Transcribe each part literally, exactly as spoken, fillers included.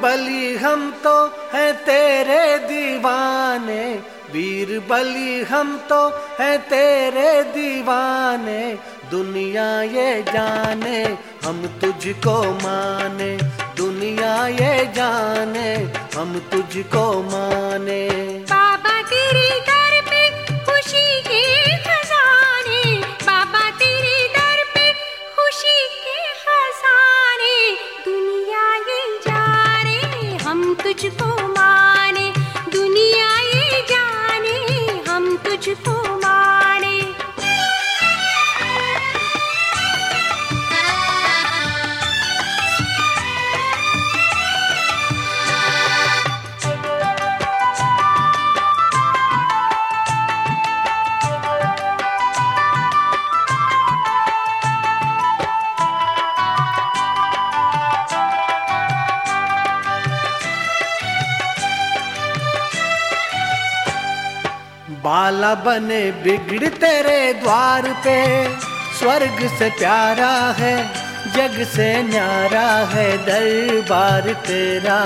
बीरबली हम तो हैं तेरे दीवाने, बीरबली हम तो हैं तेरे दीवाने। दुनिया ये जाने हम तुझको माने, दुनिया ये जाने हम तुझको माने। बाबा तेरे दर पे खुशी के खजाने, बाबा तेरे दर पे खुशी के खजाने। दुनिया ये जाने हम तुझको माने, दुनिया ये जाने हम तुझको माने। बाला बने बिगड़ तेरे द्वार पे, स्वर्ग से प्यारा है जग से न्यारा है दरबार तेरा।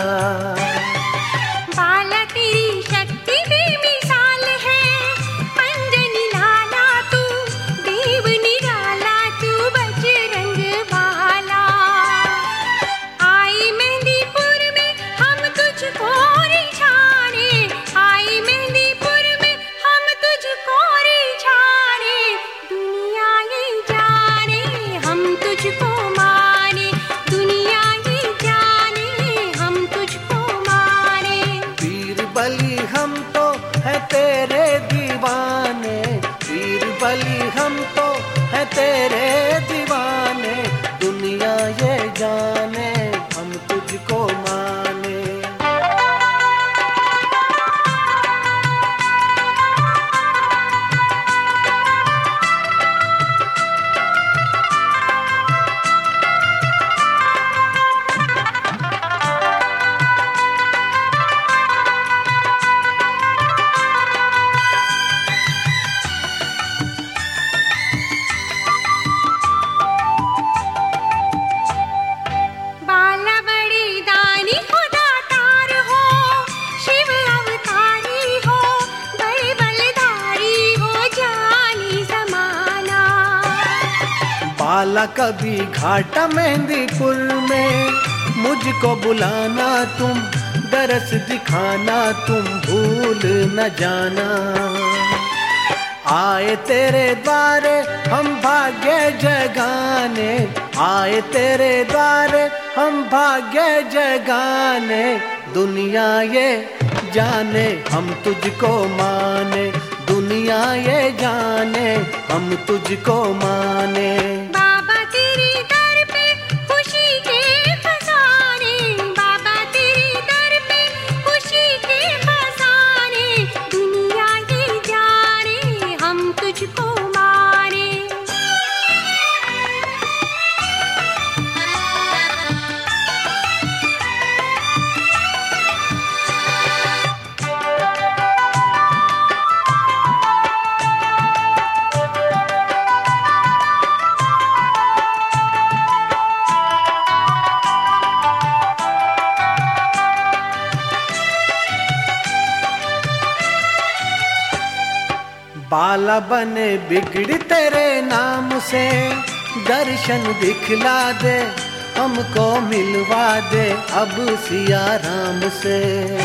बाला तेरी शक्ति बेमिसाल है, अंजनी लाला तू देव निराला, तू बजरंग बाला। आई मेहंदीपुर में हम तुझको रिझाने, आई मेहंदीपुर में हम तुझको रिझाने। दुनिया ये जाने हम तुझको माने, दुनिया ये जाने हम तुझको माने। बीरबली हम तो हैं तेरे दीवाने, बीरबली हम तो हैं तेरे दीवाने। दुनिया ये जाने हम तुझको माने। बाला बड़ी दानी खुदातार हो, शिव अवतारी हो, बड़े बलधारी हो, जानी जमाना। बाला कभी घाटा मेहंदीपुर में मुझको बुलाना, तुम दरस दिखाना, तुम भूल न जाना। आए तेरे द्वारे हम भाग्य जगाने, आए तेरे द्वारे हम भाग्य जगाने। दुनिया ये जाने हम तुझको माने, दुनिया ये जाने हम तुझको माने। बाबा तेरे दर पे खुशी के खजाने, बाबा तेरे दर पे खुशी के खजाने। दुनिया ये जाने हम तुझको माने। बाला बने बिगड़ तेरे नाम से, दर्शन दिखला दे हमको मिलवा दे अब सिया राम से।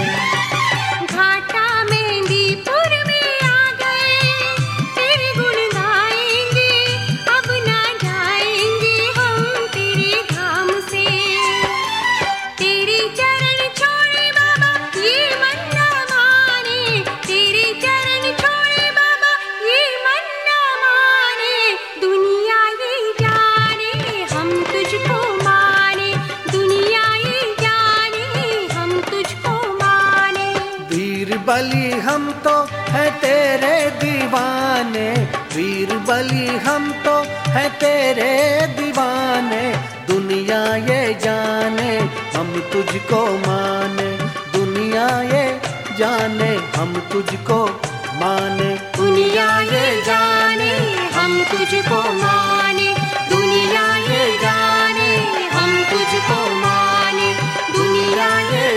घाटा मेहंदीपुर में आ गए, तेरे गुण गाएंगे, अब ना जाएंगे हम तेरे धाम से। तेरे चरण छोड़े बाबा ये मन ना माने, तेरे चरण छोड़े बाबा ये मन ना माने। दुनिया ये जाने हम तुझको माने, दुनिया ये जाने हम तुझको माने। बीरबली हम तो हैं तेरे दीवाने, बीरबली हम तो हैं तेरे दीवाने। दुनिया ये जाने हम तुझको माने, दुनिया ये जाने हम तुझको माने। दुनिया ये जाने हम तुझको माने, दुनिया ये जाने हम तुझको माने, दुनिया ये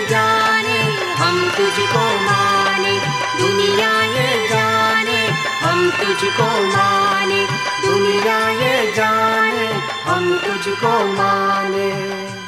तुझको माने, दुनिया ये जाने हम तुझको माने।